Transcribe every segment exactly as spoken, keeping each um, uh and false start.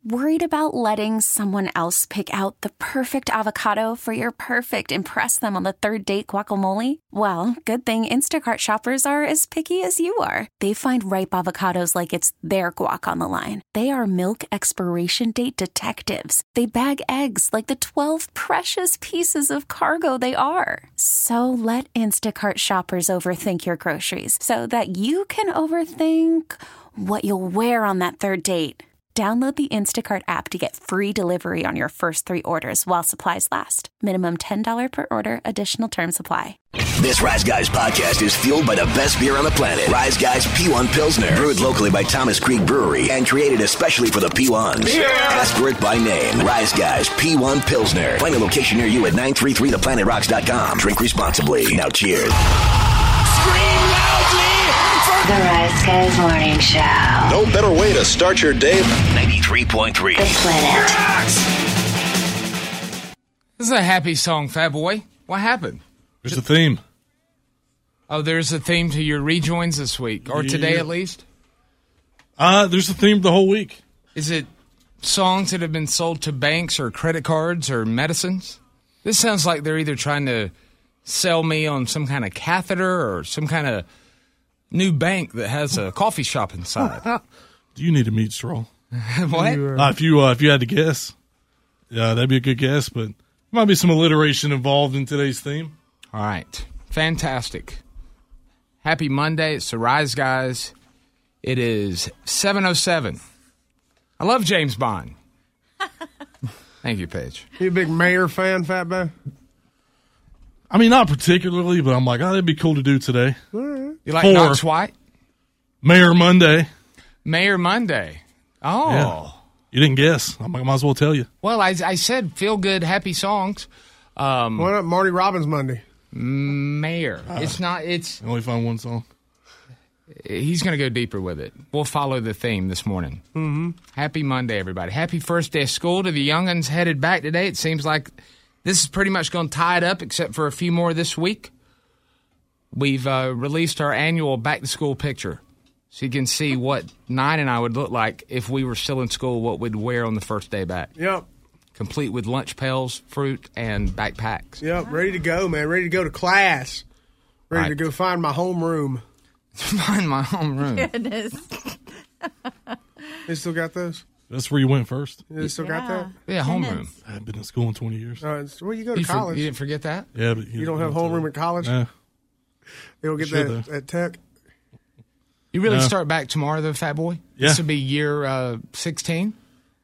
Worried about letting someone else pick out the perfect avocado for your perfect impress them on the third date guacamole? Well, good thing Instacart shoppers are as picky as you are. They find ripe avocados like it's their guac on the line. They are milk expiration date detectives. They bag eggs like the twelve precious pieces of cargo they are. So let Instacart shoppers overthink your groceries so that you can overthink what you'll wear on that third date. Download the Instacart app to get free delivery on your first three orders while supplies last. Minimum ten dollars per order. Additional terms apply. This Rise Guys podcast is fueled by the best beer on the planet. Rise Guys P one Pilsner. Brewed locally by Thomas Creek Brewery and created especially for the P ones. Yeah. Ask for it by name. Rise Guys P one Pilsner. Find a location near you at nine three three the planet rocks dot com. Drink responsibly. Now cheers. Scream loudly! The Rise Guys Morning Show. No better way to start your day. ninety-three point three. The Planet. This is a happy song, Fat Boy. What happened? There's a theme. Oh, there's a theme to your rejoins this week, or Yeah. today at least? Uh, there's a theme the whole week. Is it songs that have been sold to banks or credit cards or medicines? This sounds like they're either trying to sell me on some kind of catheter or some kind of new bank that has a coffee shop inside. Do you need a meat straw? What? Uh, if you uh, if you had to guess, yeah, that'd be a good guess. But there might be some alliteration involved in today's theme. All right, fantastic. Happy Monday. It's the Rise Guys. It is seven oh seven. I love James Bond. Thank you, Paige. You a big Mayor fan, Fat Boy? I mean, not particularly, but I'm like, oh, that'd be cool to do today. You like Four. Knox White? Mayor Monday. Mayor Monday. Oh. Yeah. You didn't guess. I might as well tell you. Well, I, I said feel good, happy songs. Um, Why not Marty Robbins Monday? Mayor. It's not, it's, I only found one song. he's going to go deeper with it. We'll follow the theme this morning. Mm-hmm. Happy Monday, everybody. Happy first day of school to the young'uns headed back today. It seems like this is pretty much going to tie it up, except for a few more this week. We've uh, released our annual back-to-school picture, so you can see what Nine and I would look like if we were still in school, what we'd wear on the first day back. Yep. Complete with lunch pails, fruit, and backpacks. Yep, ready to go, man. Ready to go to class. Ready Right. to go find my homeroom. Find my homeroom. Goodness. They still got those? That's where you went first. They still got that? Yeah, homeroom. I haven't been in school in twenty years. Uh, it's- well, you go to You, for- college. you didn't forget that? Yeah, but You don't have homeroom at college? Nah. They don't get Should, that though. at Tech? You really No. start back tomorrow, though, Fat Boy? Yeah. This would be year uh, sixteen?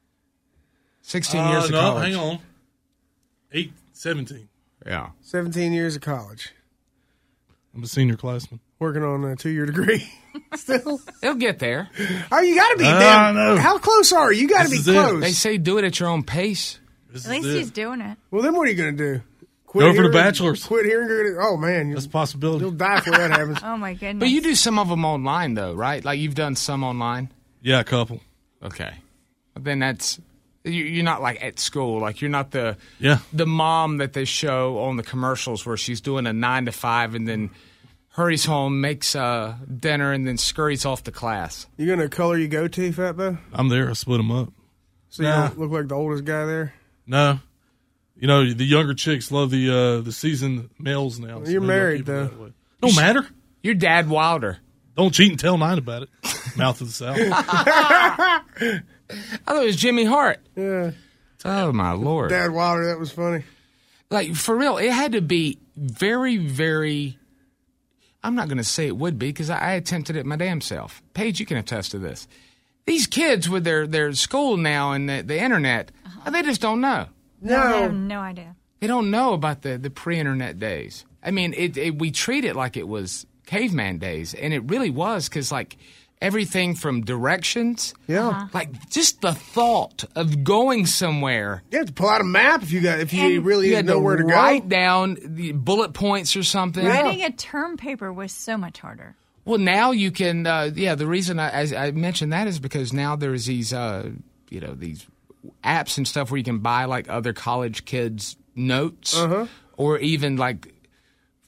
sixteen Uh, years of no, college. hang on. Eight, seventeen. Yeah. seventeen years of college. I'm a senior classman. Working on a two-year degree. Still. They'll get there. Oh, you got to be. I damn, know. How close are you? You got to This be is it. close. They say do it at your own pace. This At is least it. he's doing it. Well, then what are you going to do? Quit Go for the here and- bachelor's. Quit here and go to... Oh, man. You, That's a possibility. you'll die before that happens. Oh my goodness. But you do some of them online, though, right? Like you've done some online? Yeah, a couple. Okay. But then that's... you- You're not like at school. Like you're not the Yeah. the mom that they show on the commercials where she's doing a nine to five and then hurries home, makes uh, dinner, and then scurries off to class. You going to color your goatee, Fat Bo? I'm there. I split them up. So you Nah. don't look like the oldest guy there? No. You know, the younger chicks love the uh, the seasoned males now. so You're maybe I'll married, keep it though. that way. Don't matter. Your dad Wilder. Don't cheat and tell Nine about it. Mouth of the South. I thought it was Jimmy Hart. Yeah. Oh, my Lord. Dad Wilder, that was funny. Like, for real, it had to be very, very... I'm not going to say it would be because I, I attempted it my damn self. Paige, you can attest to this. These kids with their, their school now and the, the internet, they just don't know. No, I have No. no idea. They don't know about the, the pre-internet days. I mean, it, it, we treat it like it was caveman days, and it really was because, like, everything from directions, Yeah. like just the thought of going somewhere. You have to pull out a map if you got if you And really You didn't had know to where to write go. down the bullet points or something. Writing a term paper was so much harder. Well, now you can. Uh, yeah, the reason I, as I mentioned that is because now there's these, uh, you know, these apps and stuff where you can buy like other college kids' notes, Uh-huh. or even like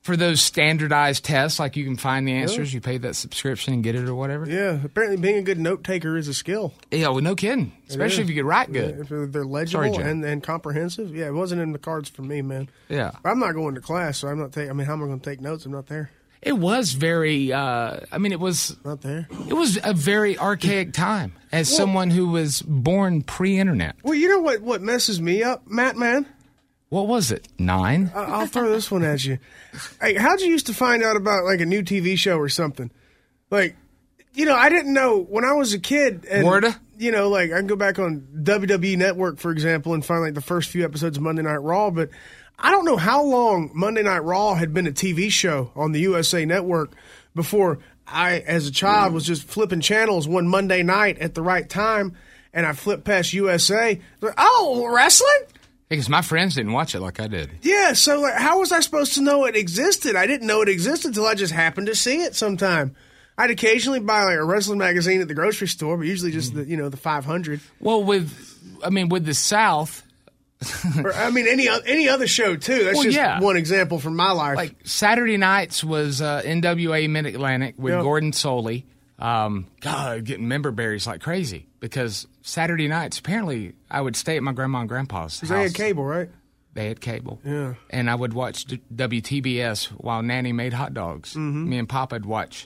for those standardized tests, like you can find the answers, you pay that subscription and get it or whatever. Yeah, apparently being a good note taker is a skill. Yeah, well, no kidding. Especially if you could write good. Yeah, if they're legible Sorry, Jim. and, and comprehensive. Yeah, it wasn't in the cards for me, man. Yeah. I'm not going to class, so I'm not taking. I mean, how am I going to take notes? I'm not there. It was very, uh, I mean, it was Not there. it was a very archaic time as someone who was born pre-internet. Well, you know what? What messes me up, Matt? Man, What was it? Nine? I- I'll throw this one at you. Hey, how'd you used to find out about like a new T V show or something? Like, you know, I didn't know when I was a kid. And, Warda? You know, like I can go back on W W E Network, for example, and find like the first few episodes of Monday Night Raw, but I don't know how long Monday Night Raw had been a T V show on the U S A Network before I, as a child, was just flipping channels one Monday night at the right time, and I flipped past U S A. Like, oh, wrestling? Because my friends didn't watch it like I did. Yeah, so like, how was I supposed to know it existed? I didn't know it existed until I just happened to see it sometime. I'd occasionally buy like a wrestling magazine at the grocery store, but usually just the, you know, the five hundred. Well, with, I mean, with the South, Or, I mean, any o- any other show, too. That's Well, just yeah. one example from my life. like Saturday nights was uh, N W A Mid-Atlantic with Yep. Gordon Soley. Um, God, getting member berries like crazy because Saturday nights, apparently, I would stay at my grandma and grandpa's house. they had cable, right? They had cable. Yeah. And I would watch D- W T B S while Nanny made hot dogs. Mm-hmm. Me and Papa'd watch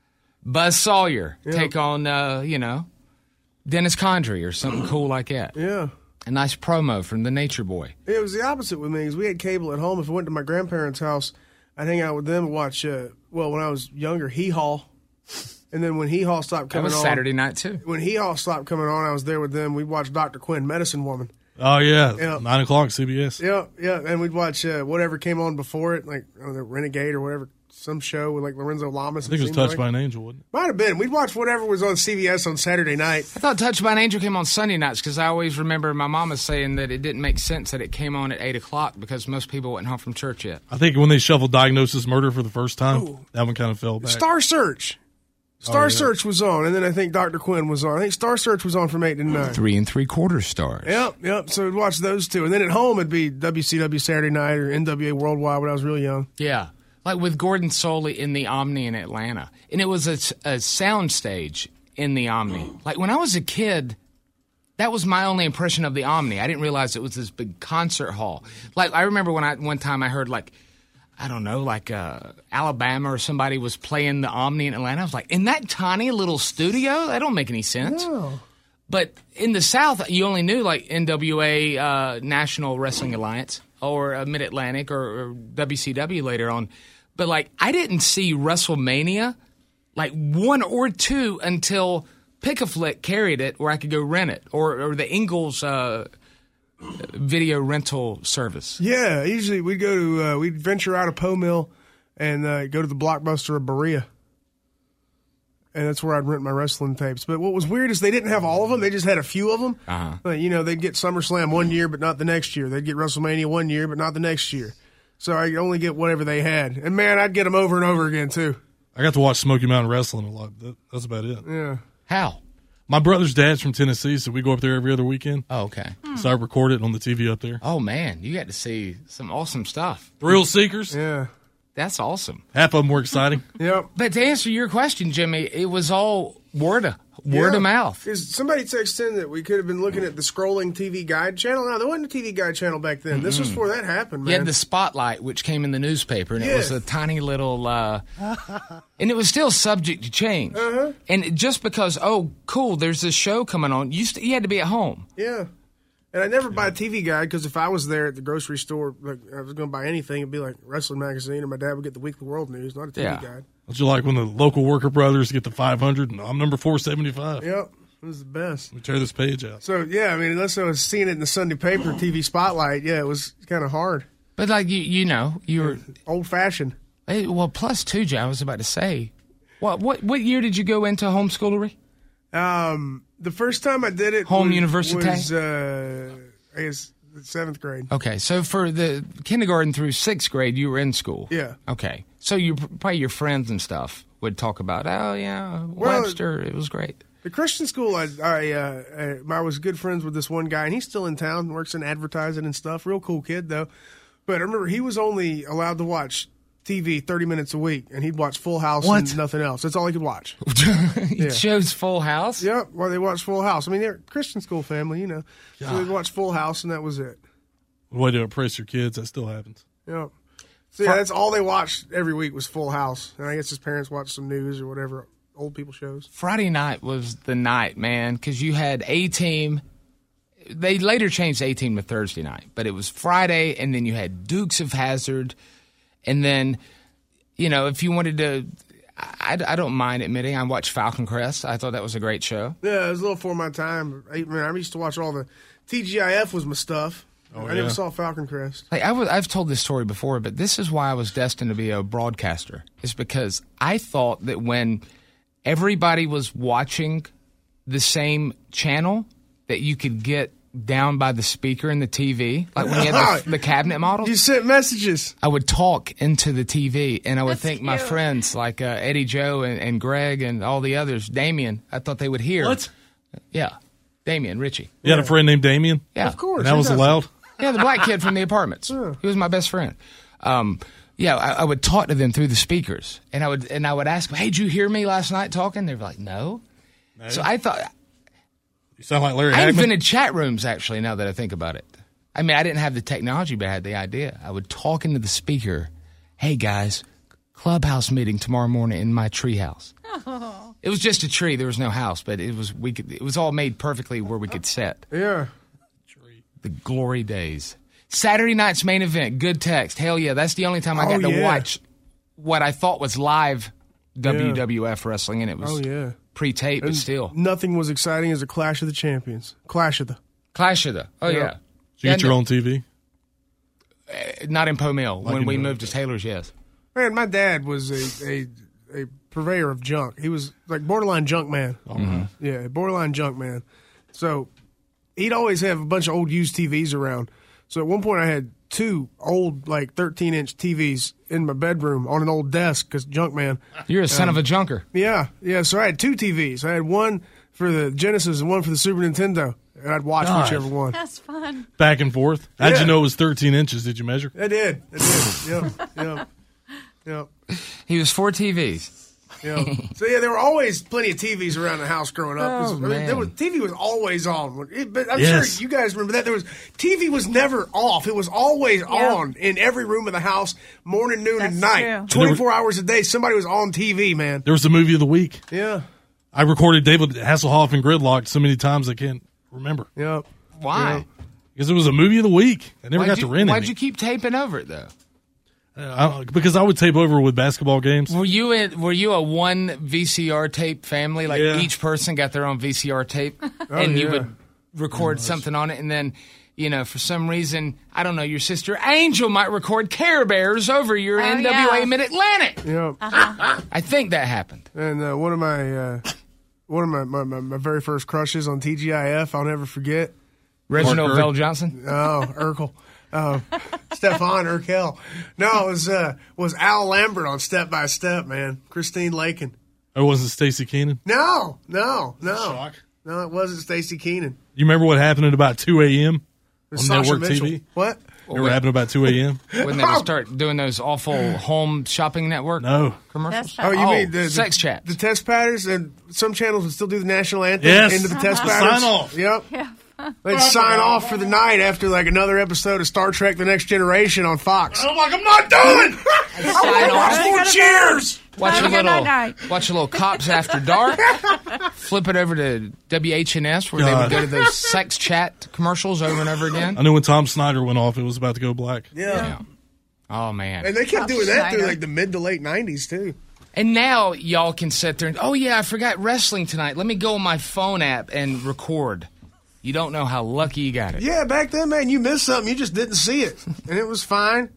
Buzz Sawyer take on, uh, you know, Dennis Condrey or something cool like that. Yeah. A nice promo from the Nature Boy. It was the opposite with me because we had cable at home. If I went to my grandparents' house, I'd hang out with them and watch, uh, well, when I was younger, Hee Haw. And then when Hee Haw stopped That coming was on. Saturday night, too. When Hee Haw stopped coming on, I was there with them. We'd watch Doctor Quinn, Medicine Woman. Oh yeah, Yeah. nine o'clock C B S. Yeah, yeah. And we'd watch uh, whatever came on before it, like, I don't know, Renegade or whatever, some show with like Lorenzo Lamas. I think it was Touched by an Angel, wasn't it? Might have been. We'd watch whatever was on C B S on Saturday night. I thought Touched by an Angel came on Sunday nights because I always remember my mama saying that it didn't make sense that it came on at eight o'clock because most people weren't home from church yet. I think when they shuffled Diagnosis Murder for the first time, that one kind of fell back. Star Search. Star Oh, yeah. Search was on, and then I think Doctor Quinn was on. I think Star Search was on from eight to nine. Three and three quarter stars. Yep, yep. So we'd watch those two. And then at home, it'd be W C W Saturday Night or N W A Worldwide when I was really young. Yeah. Like with Gordon Soley in the Omni in Atlanta. And it was a, a sound stage in the Omni. Like when I was a kid, that was my only impression of the Omni. I didn't realize it was this big concert hall. Like I remember when I one time I heard like, I don't know, like uh, Alabama or somebody was playing the Omni in Atlanta. I was like, in that tiny little studio? That don't make any sense. No. But in the South, you only knew like N W A uh, National Wrestling Alliance or uh, Mid-Atlantic or, or W C W later on. But like I didn't see WrestleMania like one or two until Pick-a-Flick carried it where I could go rent it or, or the Ingalls uh, video rental service. Yeah, usually we'd go to, uh, we'd venture out of Poe Mill and uh, go to the Blockbuster of Berea. And that's where I'd rent my wrestling tapes. But what was weird is they didn't have all of them. They just had a few of them. Uh-huh. Like, you know, they'd get SummerSlam one year, but not the next year. They'd get WrestleMania one year, but not the next year. So I only get whatever they had. And, man, I'd get them over and over again, too. I got to watch Smoky Mountain Wrestling a lot. That, that's about it. Yeah. How? My brother's dad's from Tennessee, so we go up there every other weekend. Oh, okay. So I record it on the T V up there. Oh, man, you got to see some awesome stuff. Thrill Seekers. Yeah. That's awesome. Half of them were exciting. Yep. But to answer your question, Jimmy, it was all word of, word Yeah. of mouth. Because somebody texted in that we could have been looking at the scrolling T V guide channel. No, there wasn't a T V guide channel back then. This was before that happened, man. You had the Spotlight, which came in the newspaper, and it was Yeah. a tiny little, uh, and it was still subject to change. Uh-huh. And just because, oh, cool, there's this show coming on, you, st- you had to be at home. Yeah. And I never buy a T V guide because if I was there at the grocery store, like I was going to buy anything, it'd be like Wrestling Magazine, or my dad would get the Weekly World News, not a T V Yeah. guide. Don't you like when the local worker brothers get the five hundred and I'm number four seventy-five? Yep. It was the best. We tear this page out. So, yeah, I mean, unless I was seeing it in the Sunday paper, T V Spotlight, yeah, it was kind of hard. But, like, you you know, you were, Old-fashioned. hey, well, plus two, John, I was about to say. What, what, what year did you go into homeschoolery? Um, the first time I did it Home was, university? was uh, I guess, seventh grade. Okay, so for the kindergarten through sixth grade, you were in school. Yeah. Okay, so you probably your friends and stuff would talk about, oh yeah, Well, Webster, it was great. The Christian school, I I, uh, I was good friends with this one guy, and he's still in town, works in advertising and stuff. Real cool kid, though. But I remember he was only allowed to watch T V thirty minutes a week, and he'd watch Full House What? and nothing else. That's all he could watch. he Yeah. chose Full House. Yep, well, they watched Full House. I mean, they're a Christian school family, you know. So they'd watch Full House, and that was it. Way to impress your kids. That still happens. Yep. So yeah, that's all they watched every week was Full House. And I guess his parents watched some news or whatever old people shows. Friday night was the night, man, because you had A-Team. They later changed A-Team to Thursday night, but it was Friday, and then you had Dukes of Hazzard, and then, you know, if you wanted to, I, I don't mind admitting I watched Falcon Crest. I thought that was a great show. Yeah, it was a little before my time. I, man, I used to watch all the T G I F was my stuff. Oh, I yeah. never saw Falcon Crest. Like I was, I've told this story before, but this is why I was destined to be a broadcaster. It's because I thought that when everybody was watching the same channel, that you could get down by the speaker in the T V, like when you had the, the cabinet models. You sent messages. I would talk into the T V, and I would That's think my cute. friends like uh, Eddie Joe and, and Greg and all the others, Damien, I thought they would hear. What? Yeah, Damien, Richie. You had a friend named Damien? Yeah, Of course. And that was who doesn't? allowed? Yeah, the black kid from the apartments. He was my best friend. Um, yeah, I, I would talk to them through the speakers, and I would and I would ask them, "Hey, did you hear me last night talking?" They were like, "No." No. So I thought You sound like Larry I Hagman. invented chat rooms. Actually, now that I think about it, I mean, I didn't have the technology, but I had the idea. I would talk into the speaker, "Hey guys, clubhouse meeting tomorrow morning in my tree house." Oh. It was just a tree. There was no house, but it was we could. It was all made perfectly where we could sit. Yeah. The glory days. Saturday night's main event. Good text. Hell yeah, that's the only time I Oh, got to yeah. watch what I thought was live W W F wrestling, and it was Oh, yeah. pre-taped, but And still. Nothing was exciting as a Clash of the Champions. Clash of the. Clash of the. Oh Yeah. yeah. Did you get Yeah, your own T V? Not in Poe Mill. Like when in we Poe- moved to Taylor's, yes. Man, my dad was a, a, a purveyor of junk. He was like borderline junk man. Mm-hmm. Yeah, borderline junk man. So he'd always have a bunch of old used T Vs around. So at one point I had two old like thirteen inch T Vs in my bedroom on an old desk because junk man. You're a Um, son of a junker. Yeah, yeah. So I had two T Vs. I had one for the Genesis and one for the Super Nintendo, and I'd watch God. whichever one. That's fun. Back and forth? How'd Yeah. you know it was thirteen inches? Did you measure? I did. I did. Yep. Yep. Yep. He was four T Vs. Yeah. So yeah, there were always plenty of T Vs around the house growing up. 'Cause, Oh, I mean, there man. was, T V was always on. It- But I'm Yes. sure you guys remember that. There was T V was never off. It was always on in every room of the house, morning, noon, and That's night. true. And there twenty-four hours a day, somebody was on T V, man. There was the movie of the week. Yeah. I recorded David Hasselhoff and Gridlocked so many times I can't remember. Yep. Why? Because it was a movie of the week. I never Why'd got you, to rent why'd it. you keep taping over it though? Uh, I- because I would tape over with basketball games. Were you in, were you a one V C R tape family? Like Yeah. each person got their own V C R tape, and you yeah. would record something on it, and then you know for some reason I don't know your sister Angel might record Care Bears over your Oh, N W A yeah. Mid Atlantic. Yep. I think that happened. And uh, one of my uh, one of my, my, my, my very first crushes on T G I F, I'll never forget. Reginald Curry. Bell Johnson. Oh, Urkel. Uh, Stefan Urkel. No, it was uh, was Al Lambert on Step by Step, man. Christine Lakin. Or was it Stacey Keenan? No, no, no. Shock. No, it wasn't Stacey Keenan. You remember what happened at about two a.m. It was on Sasha network Mitchell. T V? What? Remember what happened about two a.m.? When they would start doing those awful home shopping network No. commercials. That's Oh, you Oh, mean the, the sex chat. The test patterns, and some channels would still do the national anthem Yes. into the test The patterns. sign off. Yep. Yeah. They'd sign off for the night after like another episode of Star Trek: The Next Generation on Fox. I'm like, I'm not done! Sign off. More cheers! Watch a Have a good little, night. watch a little Cops After Dark. Flip it over to W H and S where they would God. go to those sex chat commercials over and over again. I knew when Tom Snyder went off, it was about to go black. Yeah. Yeah. Oh man. And they kept Top doing that through Schneider. like the mid to late nineties too. And now y'all can sit there and, oh yeah, I forgot wrestling tonight. Let me go on my phone app and record. You don't know how lucky you got it. Yeah, back then, man, you missed something, you just didn't see it, and it was fine.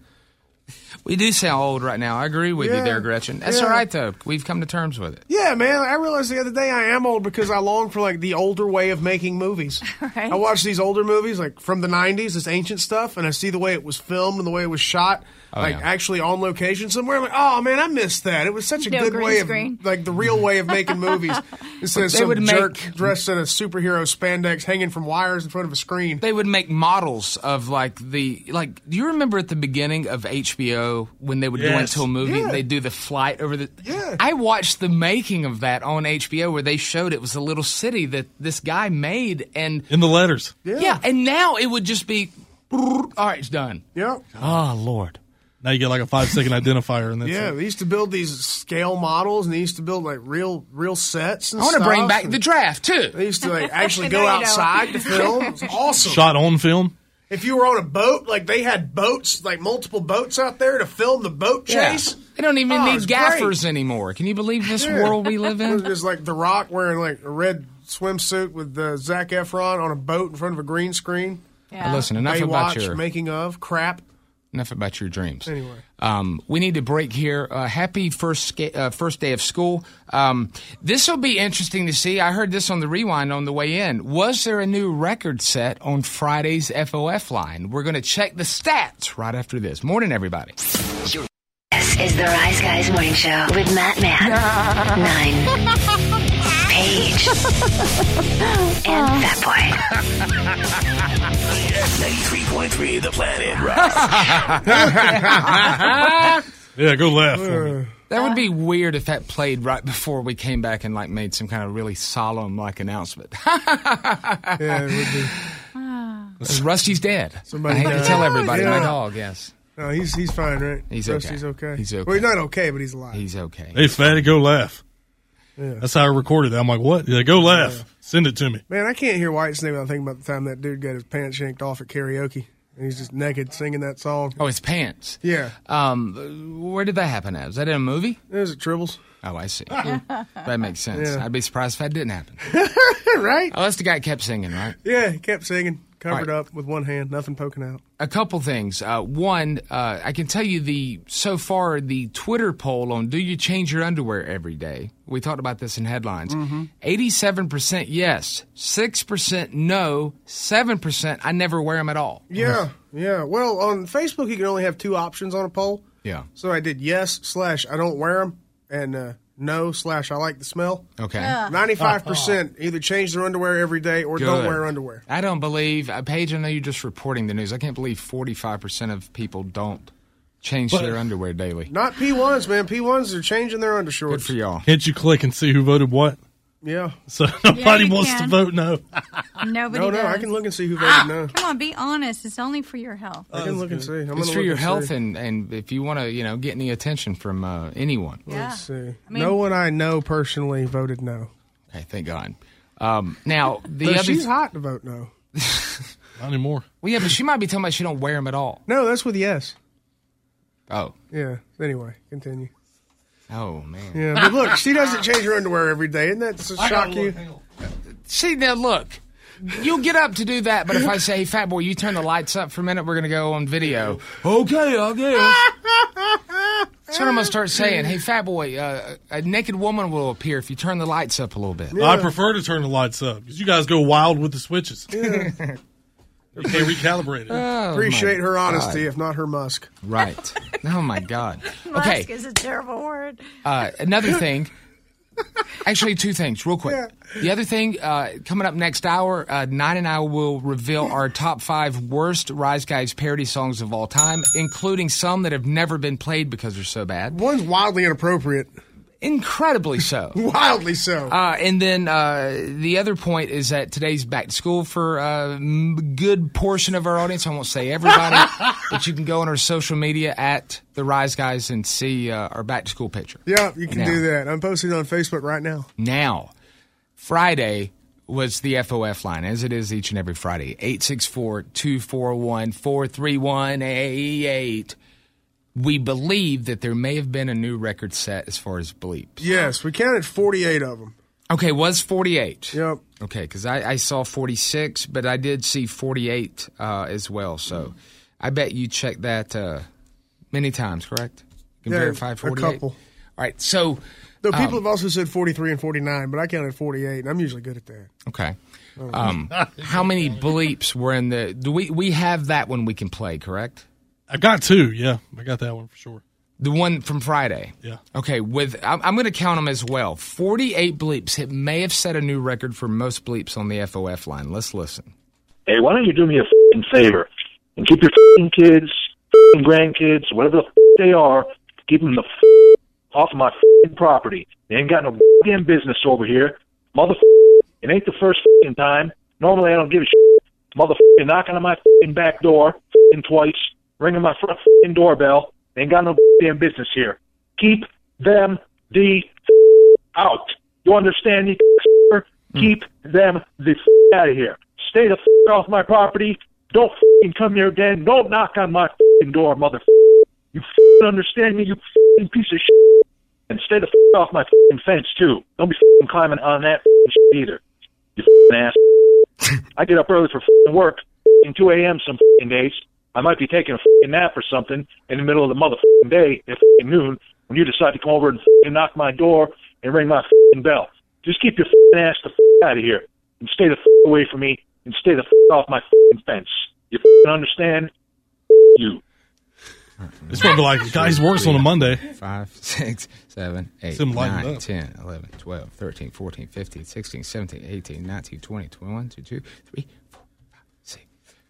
We do sound old right now. I agree with Yeah. you there, Gretchen. That's Yeah. all right though. We've come to terms with it. Yeah, man, I realized the other day I am old because I long for like the older way of making movies. Right. I watch these older movies like from the nineties, this ancient stuff, and I see the way it was filmed and the way it was shot, Oh, like yeah. actually on location somewhere. I'm like, oh man, I missed that. It was such a No good green way of screen. like the real way of making movies instead of They some would make- jerk dressed in a superhero spandex hanging from wires in front of a screen. They would make models of like the like. Do you remember at the beginning of H B O show when they would go Yes. into a movie. Yeah. They'd do the flight over the. Yeah. I watched the making of that on H B O where they showed it was a little city that this guy made, and In the letters. Yeah. yeah, and now it would just be, all right, it's done. Yep. Oh Lord. Now you get like a five second identifier, and that's Yeah, it. they used to build these scale models, and they used to build like real, real sets. And I want to bring stuff, back and the draft too. They used to like actually There go you go. outside to film. It was awesome. Shot on film. If you were on a boat, like they had boats, like multiple boats out there to film the boat chase. They don't even Oh, need it's gaffers great. anymore. Can you believe this Yeah. world we live It was in? just like The Rock wearing like a red swimsuit with uh, Zac Efron on a boat in front of a green screen. Yeah. Listen, enough about Baywatch, your making of crap. enough about your dreams. Anyway. Um, we need to break here. Uh, happy first sca- uh, first day of school. Um, this will be interesting to see. I heard this on the rewind on the way in. Was there a new record set on Friday's F O F line? We're going to check the stats right after this. Morning, everybody. This is the Rise Guys Morning Show with Matt Man, Nine, Paige, and Fat Boy. ninety-three point three The Planet. Yeah, go laugh for me. That would be weird if that played right before we came back and like made some kind of really solemn like announcement. Yeah, it would be. Rusty's dead. Somebody I hate to died. tell everybody. My Yeah. dog, yes. No, he's he's fine, right? He's Rusty's okay. okay. He's okay. Well, he's not okay, but he's alive. He's okay. Hey, fatty, go laugh. Yeah. That's how I recorded that. I'm like, what? Yeah, go laugh. Send it to me. Man, I can't hear Whitesnake without thinking about the time that dude got his pants yanked off at karaoke. And he's just naked singing that song. Oh, his pants. Yeah. Um, where did that happen at? Was that in a movie? It was at Tribbles. Oh, I see. That makes sense. Yeah. I'd be surprised if that didn't happen. Right? Oh, that's the guy that kept singing, right? Yeah, he kept singing, covered Right. up with one hand, nothing poking out. A couple things. Uh, one, uh, I can tell you the so far the Twitter poll on do you change your underwear every day? We talked about this in headlines. Mm-hmm. eighty-seven percent yes, six percent no, seven percent I never wear them at all. Yeah, yeah. Well, on Facebook, you can only have two options on a poll. Yeah. So I did yes slash I don't wear them and uh, no slash I like the smell. Okay. ninety-five percent either change their underwear every day or don't Good. wear underwear. I don't believe, uh, Paige, I know you're just reporting the news. I can't believe forty-five percent of people don't change But- their underwear daily. Not P ones, man. P ones are changing their undershorts. Good for y'all. Can't you click and see who voted what? Yeah. So nobody you wants can. to vote no. Nobody No, no, does. I can look and see who voted no. Come on, be honest. It's only for your health. I can look and see. I'm It's gonna for look your and health see. and, and if you want to, you know, get any attention from uh, anyone. Yeah. Let's see. mean- no one I know personally voted no. Okay, thank God. Um, now, the But other... she's hot to vote no. Not anymore. Well, yeah, but she might be talking about she don't wear them at all. No, that's with yes. Oh. Yeah. Anyway, continue. Oh, man. Yeah, but look, she doesn't change her underwear every day. Isn't that to shock you? See, now, look. You'll get up to do that, but if I say, hey, fat boy, you turn the lights up for a minute, we're going to go on video. Okay, I guess. That's what I'm going to start saying. Hey, fat boy, uh, a naked woman will appear if you turn the lights up a little bit. I prefer to turn the lights up because you guys go wild with the switches. You can't recalibrate it. Oh, Appreciate my her honesty, God. if not her musk. Right. Oh, my God. Musk Okay, is a terrible word. uh, another thing. Actually, two things, real quick. The other thing, uh, coming up next hour, uh, Nine and I will reveal our top five worst Rise Guys parody songs of all time, including some that have never been played because they're so bad. One's wildly inappropriate. Incredibly so. Wildly so. Uh, and then uh, the other point is that today's back to school for a m- good portion of our audience. I won't say everybody, but you can go on our social media at the Rise Guys and see uh, our back to school picture. Yeah, you can Now. do that. I'm posting it on Facebook right now. Now, Friday was the F O F line, as it is each and every Friday. eight six four, two four one, four three one eight. We believe that there may have been a new record set as far as bleeps. Yes, we counted forty-eight of them. Okay, was forty-eight. Yep. Okay, because I, I saw forty-six, but I did see forty-eight uh, as well. So I bet you checked that uh, many times, correct? You can Yeah, verify a forty-eight? couple. All right, so, Though people Um, have also said forty-three and forty-nine, but I counted forty-eight, and I'm usually good at that. okay. Um, how many bleeps were in the... Do we, we have that one we can play, correct? I got two. Yeah, I got that one for sure. The one from Friday? Yeah. Okay, with I'm, I'm going to count them as well. forty-eight bleeps. It may have set a new record for most bleeps on the F O F line. Let's listen. Hey, why don't you do me a f***ing favor and keep your f***ing kids, f***ing grandkids, whatever the f- they are, keep them the f- off my f- property. They ain't got no damn business over here. Motherfucker, it ain't the first f- time. Normally I don't give a shit. Motherfucker knocking on my f- back door f- twice, ringing my front f- doorbell. They ain't got no damn business here. Keep them the f- out. You understand me? Mm. Keep them the f- out of here. Stay the f- off my property. Don't f- come here again. Don't knock on my f- door, motherfucker. You f- understand me, you f- piece of shit. And stay the f- off my f- fence, too. Don't be f- climbing on that f- shit either. You f- ass. I get up early for f- work in two a.m. some f- days. I might be taking a f- nap or something in the middle of the motherfucking day at f- noon when you decide to come over and f- knock my door and ring my f- bell. Just keep your f- ass the f- out of here and stay the f- away from me and stay the f- off my f- fence. You f- understand? You. It's probably like guys works on a Monday. five, six, seven, eight, nine, ten, eleven, twelve, thirteen, fourteen, fifteen, sixteen, seventeen, eighteen, nineteen, twenty, twenty-one, twenty-two, twenty-three, four, five, six.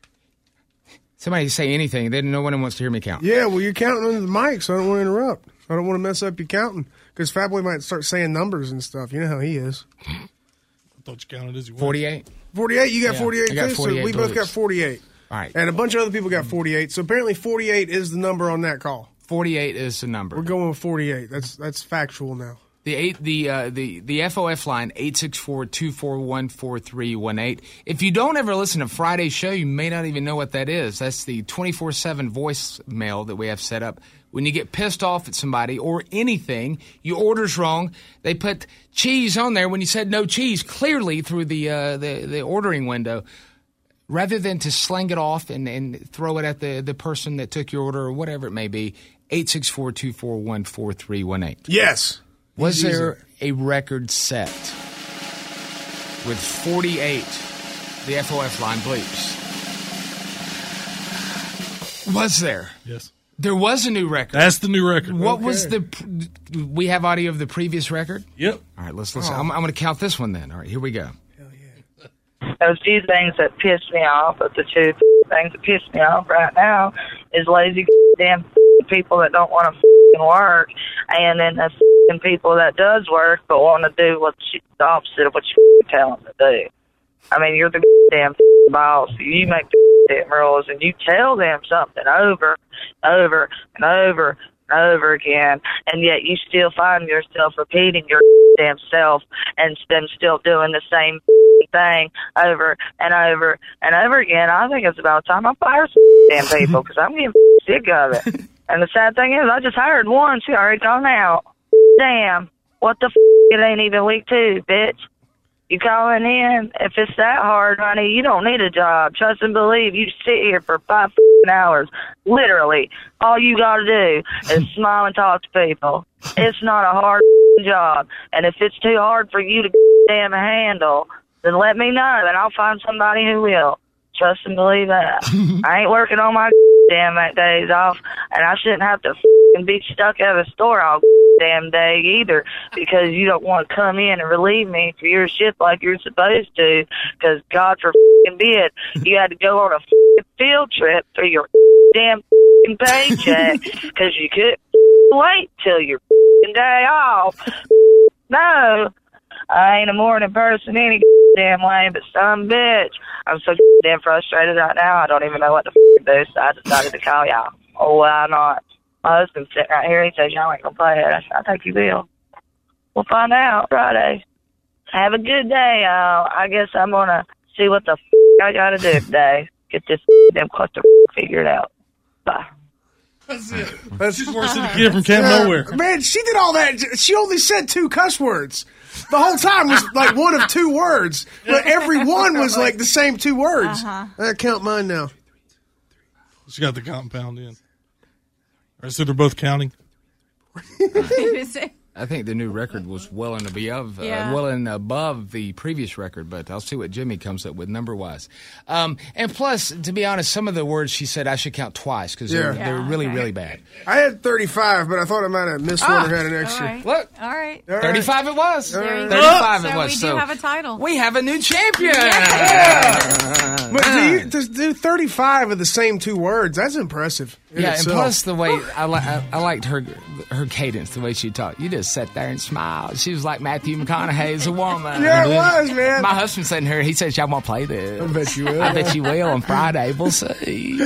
Somebody say anything. They, no one wants to hear me count. Yeah, well, you're counting under the mic, so I don't want to interrupt. I don't want to mess up your counting because Fatboy might start saying numbers and stuff. You know how he is. I thought you counted as you went. forty-eight? forty-eight? You got Yeah, forty-eight, I got too? forty-eight So we both blues. got forty-eight. All right. And a bunch of other people got forty-eight. So apparently forty-eight is the number on that call. forty-eight is the number. We're going with forty-eight. That's that's factual now. The eight, the uh, the the F O F line eight six four, two four one, four three one eight. If you don't ever listen to Friday's show, you may not even know what that is. That's the twenty-four seven voicemail that we have set up. When you get pissed off at somebody or anything, your order's wrong. They put cheese on there when you said no cheese, clearly through the uh, the, the ordering window. Rather than to slang it off and, and throw it at the, the person that took your order or whatever it may be, eight six four, two four one, four three one eight. Yes. Was Easy. there a record set with forty-eight, the F O F line bleeps? Was there? Yes. There was a new record. That's the new record. What Okay. was the... We have audio of the previous record? Yep. All right, let's listen. I'm, I'm going to count this one then. All right, here we go. Those two things that piss me off, but the two things that piss me off right now is lazy damn people that don't want to work, and then the people that does work but want to do what you, the opposite of what you tell them to do. I mean, you're the damn boss. You make the damn rules, and you tell them something over, over, and over, and over again, and yet you still find yourself repeating your damn self and then still doing the same thing over and over and over again. I think it's about time I fire some damn people because I'm getting sick of it. And the sad thing is, I just hired one. She already gone out. Damn. What the f***? It ain't even week two, bitch. You calling in? If it's that hard, honey, you don't need a job. Trust and believe. You sit here for five hours. Literally. All you got to do is smile and talk to people. It's not a hard job. And if it's too hard for you to damn handle, then let me know, and I'll find somebody who will. Trust and believe that. I ain't working on my damn days off, and I shouldn't have to f***ing be stuck at a store all damn day either, because you don't want to come in and relieve me for your shift like you're supposed to, because God forbid you had to go on a f***ing field trip for your damn f***ing paycheck because you couldn't wait till your f***ing day off. No. I ain't a morning person any damn way, but some bitch. I'm so damn frustrated right now, I don't even know what to f***ing do, so I decided to call y'all. Oh, why not? My husband's sitting right here, he says y'all ain't gonna play it. I said, I think you will. We'll find out Friday. Have a good day, y'all. I guess I'm gonna see what the f*** I gotta do today. Get this damn cluster figured out. Bye. That's it. That's just worse than a kid from Camp Yeah, Nowhere. Man, she did all that. She only said two cuss words. The whole time was like one of two words, but every one was like the same two words. Uh-huh. I count mine now. She got the compound in. All right, so they're both counting. I think the new record was well and above, uh, Yeah. well and above the previous record, but I'll see what Jimmy comes up with number-wise. Um, and plus, to be honest, some of the words she said I should count twice because they're, Yeah. they're Yeah, really, okay. really bad. I had thirty-five, but I thought I might have missed one or had an extra. All right. Look, All right. All right. thirty-five it was. There you go. thirty-five So it was. we do so have a title. We have a new champion. But do you, to do thirty-five of the same two words, that's impressive. in Yeah, itself. and plus the way I, li- I, I liked her her cadence, the way she talked. You just sat there and smiled. She was like Matthew McConaughey as a woman. Yeah, it was, man. My husband's sitting here. He says, y'all want to play this? I bet you will. I bet you will on Friday. We'll see.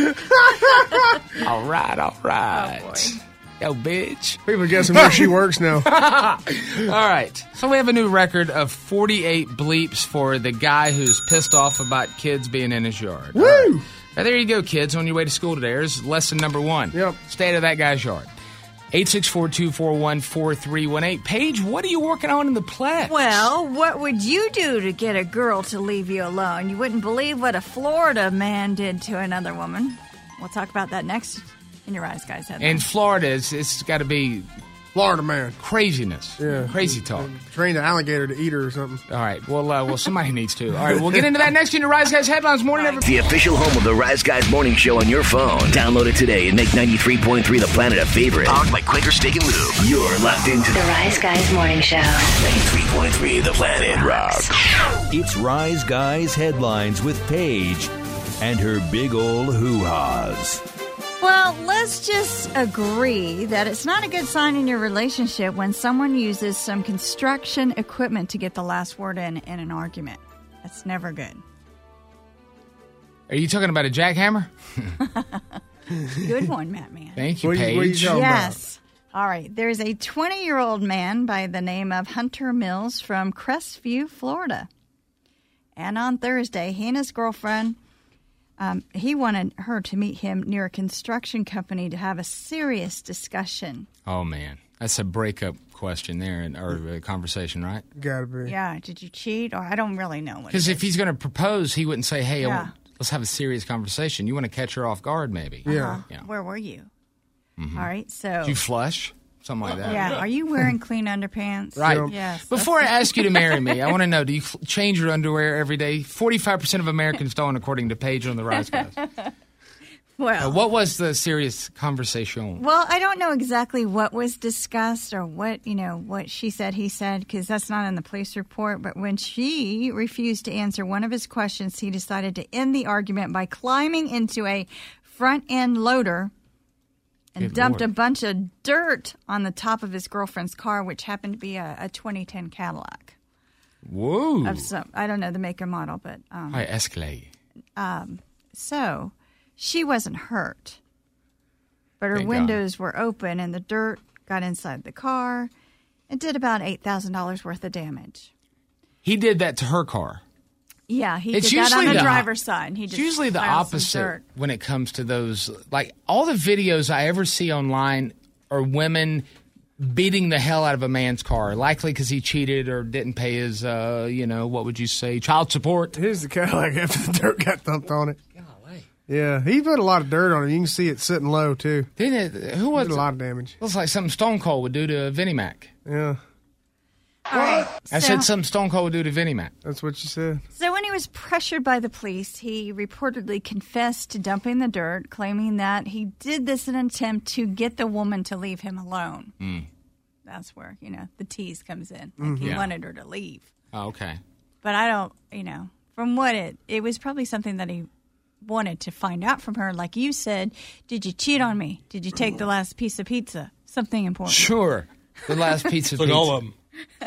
all right, all right. Oh, Yo, bitch. People are guessing where she works now. All right. So we have a new record of forty-eight bleeps for the guy who's pissed off about kids being in his yard. Woo! All right. Now, there you go, kids. On your way to school today. There's lesson number one. Yep. Stay out of that guy's yard. eight six four, two four one, four three one eight. Paige, what are you working on in the pledge? Well, what would you do to get a girl to leave you alone? You wouldn't believe what a Florida man did to another woman. We'll talk about that next in your Rise Guys headline. In Florida, it's, it's got to be Florida man. craziness. Yeah. Crazy talk. Trained an alligator to eat her or something. All right. Well, uh, well, somebody needs to. All right. We'll get into that next in your Rise Guys headlines. Morning, everybody. The official home of the Rise Guys Morning Show on your phone. Download it today and make ninety-three point three The Planet a favorite. Powered by Quaker Steak and Lube. You're locked into The Rise Guys Morning Show. ninety-three point three The Planet rocks. It's Rise Guys Headlines with Paige and her big ol' hoo-haws. Well, let's just agree that it's not a good sign in your relationship when someone uses some construction equipment to get the last word in in an argument. That's never good. Are you talking about a jackhammer? Good one, Matt Man. Thank you, What are you- what are you Paige. talking about? Yes. All right. There's a twenty-year-old man by the name of Hunter Mills from Crestview, Florida. And on Thursday, he and his girlfriend, um, he wanted her to meet him near a construction company to have a serious discussion. Oh, man. That's a breakup question there, and- or a conversation, right? Gotta be. Yeah. Did you cheat? Or I don't really know what Because it if is. he's going to propose, he wouldn't say, hey, I Yeah. want, let's have a serious conversation. You want to catch her off guard, maybe. Yeah. Yeah. Where were you? Mhm. All right. So. Did you flush? Something like that. Yeah. Are you wearing clean underpants? Right. Yes. Before I ask you to marry me, I want to know, do you cl- change your underwear every day? forty-five percent of Americans don't, according to Paige on the Rise Guys. Well, Uh, what was the serious conversation? Well, I don't know exactly what was discussed or what, you know, what she said, he said, because that's not in the police report. But when she refused to answer one of his questions, he decided to end the argument by climbing into a front end loader and Good dumped Lord. a bunch of dirt on the top of his girlfriend's car, which happened to be a, a twenty ten Cadillac. Whoa. Of some, I don't know the make and model, but um, Hi, Escalade. um, so she wasn't hurt, but her Thank God. windows were open and the dirt got inside the car. It did about eight thousand dollars worth of damage. He did that to her car. Yeah, he It's did that on usually the the- driver's side. And he It's just usually the piled some opposite dirt. when it comes to those. Like, all the videos I ever see online are women beating the hell out of a man's car, likely because he cheated or didn't pay his, uh, you know, what would you say, child support. Here's the Cadillac after the dirt got dumped on it. Golly. Yeah, he put a lot of dirt on it. You can see it sitting low, too. Didn't it? Who was Did a it? lot of damage. Looks like something Stone Cold would do to Vinnie Mac. Yeah, All right. I so, said something Stone Cold would do to Vinnie Mac. that's what you said. So when he was pressured by the police, he reportedly confessed to dumping the dirt, claiming that he did this in an attempt to get the woman to leave him alone. Mm. That's where, you know, the tease comes in. Like he Yeah. wanted her to leave. Oh, okay. But I don't, you know, from what it, it was probably something that he wanted to find out from her. Like you said, did you cheat on me? Did you take the last piece of pizza? Something important. Sure. The last pizza. Took pizza. all of them.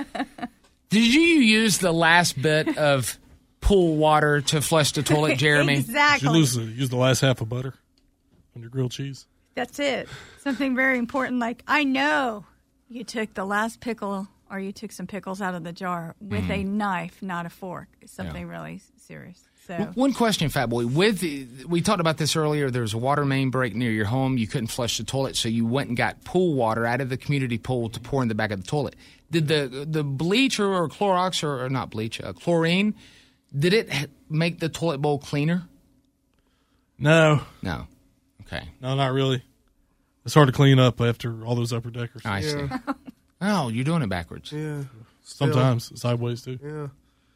Did you use the last bit of pool water to flush the toilet, Jeremy? You Exactly. lose the, use the last half of butter on your grilled cheese. That's it. Something very important like, I know you took the last pickle or you took some pickles out of the jar with a knife, not a fork. It's something really serious. So One question, Fat Boy. With we talked about this earlier. There was a water main break near your home. You couldn't flush the toilet, so you went and got pool water out of the community pool to pour in the back of the toilet. Did the the bleach or, or Clorox or, or not bleach, uh, chlorine? Did it h- make the toilet bowl cleaner? No, No. Okay. no, not really. It's hard to clean up after all those upper deckers. I see. Yeah. Oh, you're doing it backwards. Yeah. Sometimes sideways too. Yeah.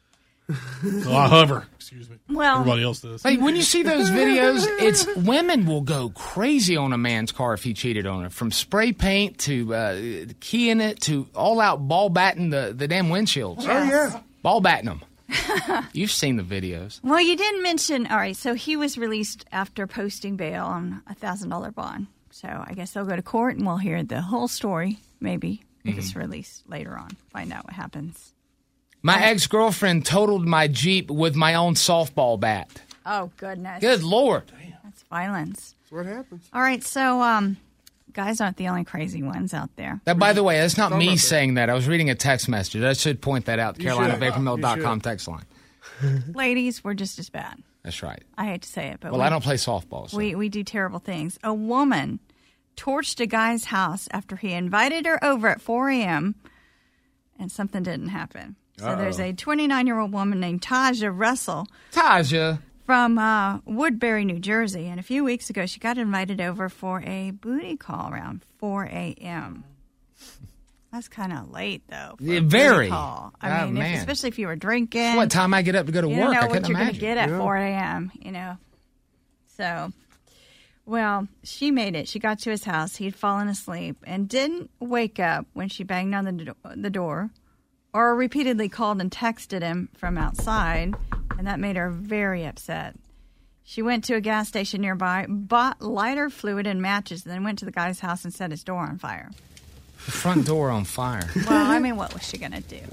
So I hover. Excuse me. Well- Everybody else does. Like when you see those videos, it's women will go crazy on a man's car if he cheated on her. From spray paint to uh, keying it to all out ball batting the, the damn windshields. Oh, yeah. Ball batting them. You've seen the videos. Well, you didn't mention. All right, so he was released after posting bail on a thousand dollar bond. So I guess they'll go to court and we'll hear the whole story. Maybe if Mm-hmm. it's released later on, find out what happens. My ex-girlfriend totaled my Jeep with my own softball bat. Oh goodness! Good Lord. That's violence. That's what happens. All right, so um, guys aren't the only crazy ones out there. That, by the way, that's not Talk me about that. saying that. I was reading a text message. I should point that out. You Carolina should. Vapor Mill dot com You should. text line. Ladies, we're just as bad. That's right. I hate to say it, but Well, we, I don't play softball. So. we we do terrible things. A woman torched a guy's house after he invited her over at four a.m. and something didn't happen. So Uh-oh. there's a twenty-nine-year-old woman named Taja Russell Taja. from uh, Woodbury, New Jersey. And a few weeks ago, she got invited over for a booty call around four a.m. That's kind of late, though. For Yeah, a booty very. call. I Oh, mean, if, man. especially if you were drinking. It's what time I get up to go to You work. don't know I what couldn't you're going imagine. to get at Yeah. four a.m., you know. So, well, she made it. She got to his house. He'd fallen asleep and didn't wake up when she banged on the, do- the door or repeatedly called and texted him from outside, and that made her very upset. She went to a gas station nearby, bought lighter fluid and matches, then went to the guy's house and set his door on fire. The front door on fire. Well, I mean, what was she going to do?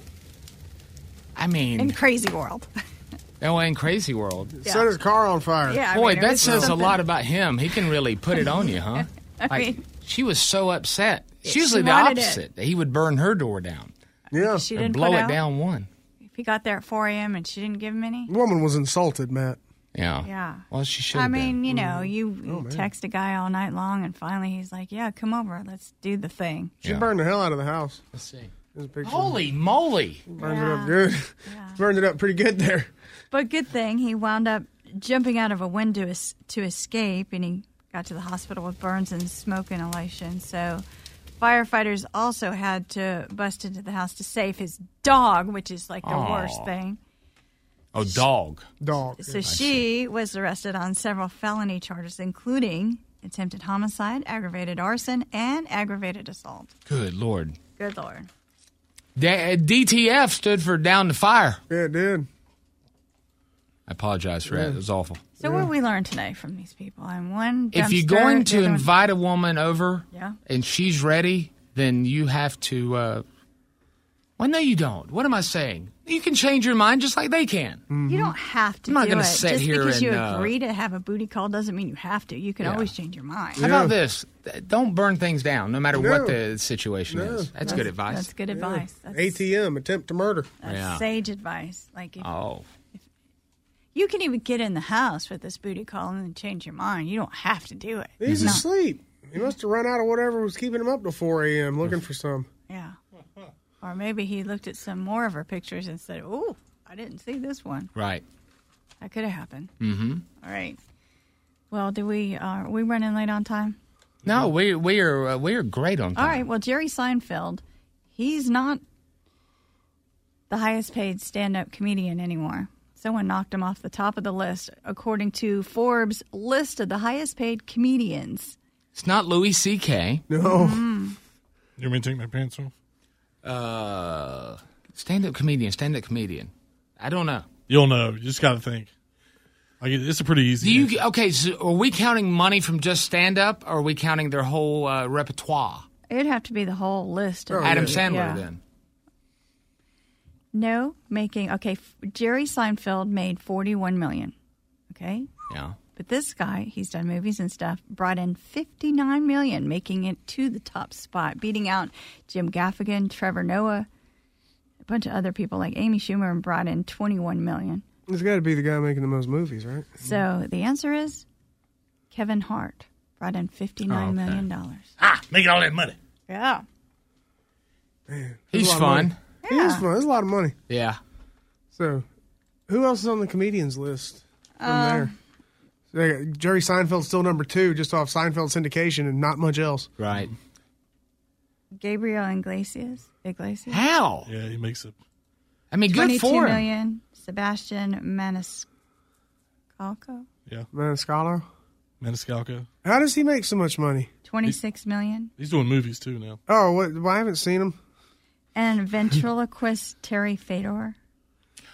I mean, In crazy world. oh, in Crazy World. Yeah. Set his car on fire. Yeah, I Boy, mean, it that was says a something- lot about him. He can really put it on you, huh? I Like, mean- she was so upset. It's She usually the wanted it. opposite. He would burn her door down Yeah. She or didn't blow put it out. down one. If he got there at four a.m. and she didn't give him any. The woman was insulted, Matt. Yeah. Yeah. Well, she should I have mean, been. you know, you, Oh, you text a guy all night long, and finally he's like, "Yeah, come over, let's do the thing." She Yeah. burned the hell out of the house. Let's see. There's a picture. Holy moly. Burned it Yeah. up good. Yeah. Burned it up pretty good there. But good thing he wound up jumping out of a window es- to escape, and he got to the hospital with burns and smoke inhalation. So firefighters also had to bust into the house to save his dog, which is like the Aw. worst thing. Oh, dog. Dog. So she was arrested on several felony charges, including attempted homicide, aggravated arson, and aggravated assault. Good Lord. Good Lord. D- D T F stood for down the fire. Yeah, it did. I apologize for that. It was awful. So what did we learn today from these people? I'm one. If you're dumpster, going the to other one- invite a woman over Yeah. and she's ready, then you have to. Uh, well, no, you don't. What am I saying? You can change your mind just like they can. You don't have to I'm not do gonna it. sit Just here because you and, uh, agree to have a booty call doesn't mean you have to. You can Yeah. always change your mind. How about this? Don't burn things down, no matter No. what the situation No. is. That's, good advice. That's good advice. That's, A T M, attempt to murder. that's Yeah. sage advice. Like if, Oh, you can even get in the house with this booty call and then change your mind. You don't have to do it. He's No. asleep. He must have run out of whatever was keeping him up till four a.m. looking for some. Yeah. Or maybe he looked at some more of her pictures and said, "Ooh, I didn't see this one." right. That could have happened. Mm-hmm. All right. Well, do we uh, are we running late on time? No, we we are uh, we are great on time. All right. Well, Jerry Seinfeld, he's not the highest paid stand-up comedian anymore. Someone knocked him off the top of the list, according to Forbes' list of the highest paid comedians. It's not Louis C K. No. You want me to take my pants off? Uh, stand-up comedian, stand-up comedian. I don't know. You'll know. You just got to think. Like it- it's a pretty easy. Do answer. you okay? So are we counting money from just stand-up, or are we counting their whole uh, repertoire? It'd have to be the whole list. Of Adam yeah. Sandler, Yeah. then. No, making okay. F- Jerry Seinfeld made forty-one million. Okay, Yeah. but this guy, he's done movies and stuff, brought in fifty-nine million, making it to the top spot, beating out Jim Gaffigan, Trevor Noah, a bunch of other people like Amy Schumer, and brought in twenty-one million. It's got to be the guy making the most movies, right? So the answer is Kevin Hart brought in fifty-nine Oh, okay. million dollars. Ah, making all that money. Yeah, Man, He's there's a lot of fun. money. He is fun. There's a lot of money. Yeah. So, who else is on the comedians list from Um, there? So they got Jerry Seinfeld's still number two, just off Seinfeld syndication, and not much else. Right. Gabriel Iglesias. Iglesias. How? Yeah, he makes it. I mean, good Twenty-two for him. million. Sebastian Maniscalco. Yeah, Maniscalco. Maniscalco. How does he make so much money? Twenty-six million. He's doing movies too now. Oh, what? Well, I haven't seen him. And ventriloquist Terry Fedor.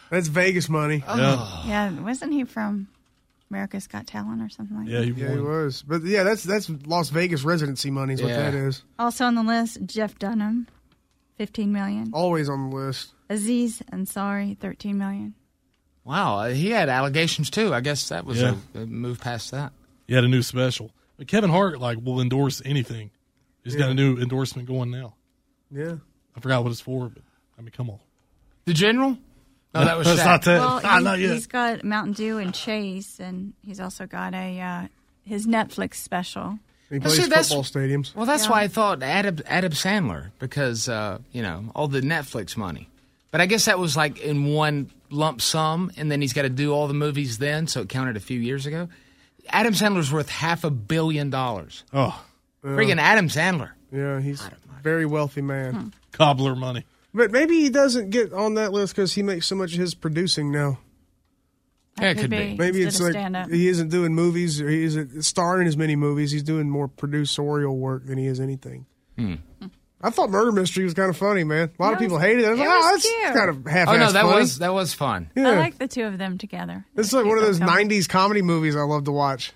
That's Vegas money. Oh. Yeah, wasn't he from America's Got Talent or something like yeah, that? he Yeah, he was. But yeah, that's that's Las Vegas residency money is what Yeah. that is. Also on the list, Jeff Dunham, fifteen million dollars. Always on the list. Aziz Ansari, thirteen million dollars. Wow, uh, he had allegations too. I guess that was Yeah. a, a move past that. He had a new special. But Kevin Hart like will endorse anything. He's got Yeah. a new endorsement going now. Yeah. I forgot what it's for, but I mean, come on. The General? No, that was That's Shaq. not that. Well, ah, he, not yet. he's got Mountain Dew and Chase, and he's also got a uh, his Netflix special. He Well, plays see, that's- football stadiums. Well, that's Yeah. why I thought Adam, Adam Sandler, because, uh, you know, all the Netflix money. But I guess that was like in one lump sum, and then he's got to do all the movies then, so it counted a few years ago. Adam Sandler's worth half a billion dollars. Oh, Freaking Adam Sandler. Yeah, he's a very wealthy man. Hmm. cobbler money. But maybe he doesn't get on that list because he makes so much of his producing now. Yeah, it could be. Maybe Instead it's of like stand-up. he isn't doing movies or he isn't starring as many movies. He's doing more producerial work than he is anything. Hmm. I thought Murder Mystery was kind of funny, man. A lot of It people was- hated it. I was it like, oh, was that's cute. kind of half-assed Oh, no, that funny. was that was fun. Yeah. I like the two of them together. It's like one of Keep those them going. nineties comedy movies I love to watch.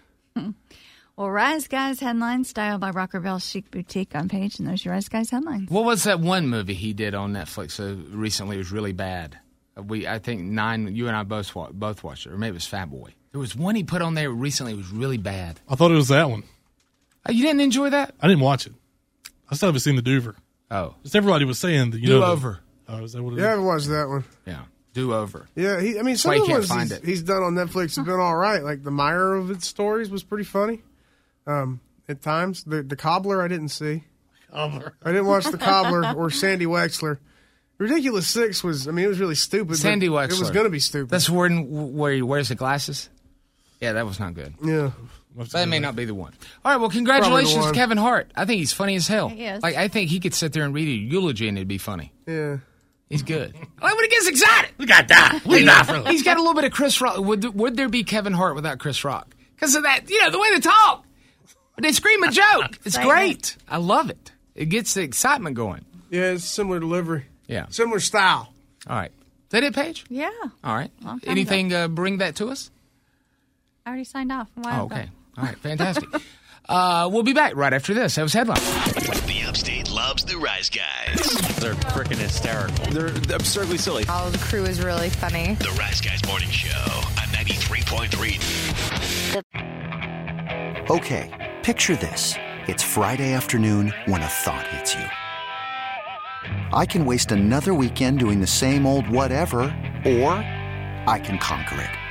Well, Rise Guys headlines, styled by Rocker Bell Chic Boutique on page, and those are your Rise Guys headlines. What was that one movie he did on Netflix uh, recently? It was really bad. Uh, We, I think nine. You and I both wa- both watched it, or maybe it was Fat Boy. There was one he put on there recently. It was really bad. I thought it was that one. Uh, you didn't enjoy that? I didn't watch it. I still haven't seen the Doover. Oh, Just everybody was saying that you Do know the- Over. Oh, is that what it is? Yeah, I watched that one. Yeah, Do Over. Yeah, he, I mean, That's some why of you the can't ones find he's, it. he's done on Netflix have been all right. Like the Meyerowitz stories was pretty funny. Um, at times, the the Cobbler I didn't see. Cobbler. I didn't watch the Cobbler or Sandy Wexler. Ridiculous Six was, I mean, it was really stupid. Sandy but Wexler. It was going to be stupid. That's where where he wears the glasses. Yeah, that was not good. yeah. That may not be the one. All right, well, congratulations, one. Kevin Hart. I think he's funny as hell. He is. Like, I think he could sit there and read a eulogy and it'd be funny. Yeah. He's good. Like when he gets excited, we got that. We got. He's got a little bit of Chris Rock. Would would there be Kevin Hart without Chris Rock? Because of that, you know, the way they talk, they scream a joke. It's great. I love it. It gets the excitement going. Yeah, it's similar delivery. Yeah. Similar style. All right. Is that it, Paige? Yeah. All right. Long time Anything uh, bring that to us? I already signed off a while Oh, okay. ago. All right. Fantastic. uh, we'll be back right after this. That was Headline. The Upstate loves the Rise Guys. They're freaking hysterical. They're absurdly silly. Oh, the crew is really funny. The Rise Guys Morning Show on ninety-three point three. Okay, picture this. It's Friday afternoon when a thought hits you. I can waste another weekend doing the same old whatever, or I can conquer it.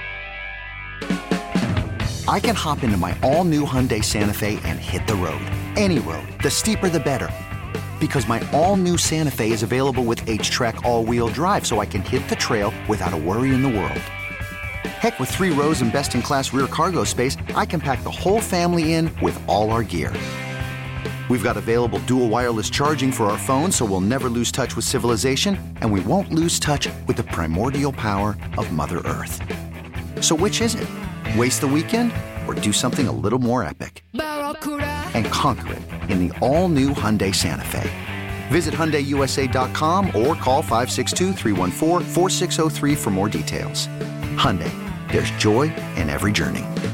I can hop into my all-new Hyundai Santa Fe and hit the road. Any road. The steeper, the better. Because my all-new Santa Fe is available with H-Track all-wheel drive, so I can hit the trail without a worry in the world. Heck, with three rows and best-in-class rear cargo space, I can pack the whole family in with all our gear. We've got available dual wireless charging for our phones, so we'll never lose touch with civilization, and we won't lose touch with the primordial power of Mother Earth. So which is it? Waste the weekend or do something a little more epic? And conquer it in the all-new Hyundai Santa Fe. Visit Hyundai U S A dot com or call five six two, three one four, four six zero three for more details. Hyundai, there's joy in every journey.